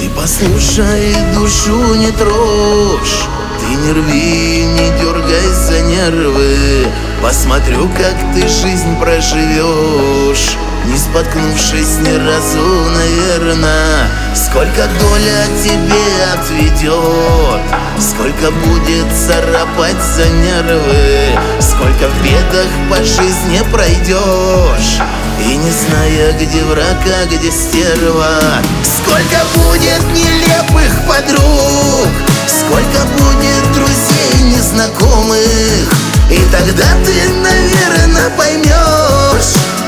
Ты послушай, душу не трожь, ты не рви, не дергай за нервы. Посмотрю, как ты жизнь проживешь, не споткнувшись ни разу, наверно. Сколько доля тебе отведет, сколько будет царапать за нервы, сколько в бедах по жизни пройдешь, и не зная, где враг, а где стерва. Сколько будет нелепых подруг, сколько будет друзей незнакомых, и тогда ты, наверное, поймешь,